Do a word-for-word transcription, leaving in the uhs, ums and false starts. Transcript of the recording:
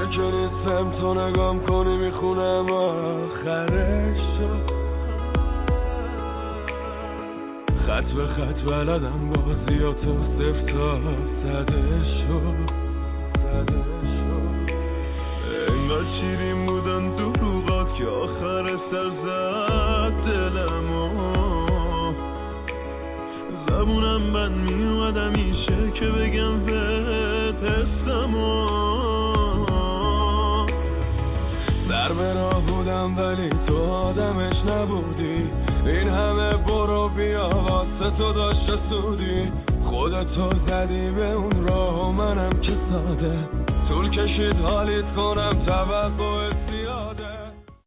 که نیستم تو نگام کنی میخونم آخرش شد. خط به خط بلدم بازیاتو صفر تا زده شد زده شد. انگار شیرین بودن دروغات که آخر سر زد دلمو. زبونم بند میومد میشه که بگم بهت حسمو. در به راه بودم ولی تو آدمش نبودی. این همه برو بیا واسه تو داشته سودی. خودتو زدی به اون راه و منم که ساده طول کشید حالیت کنم توقع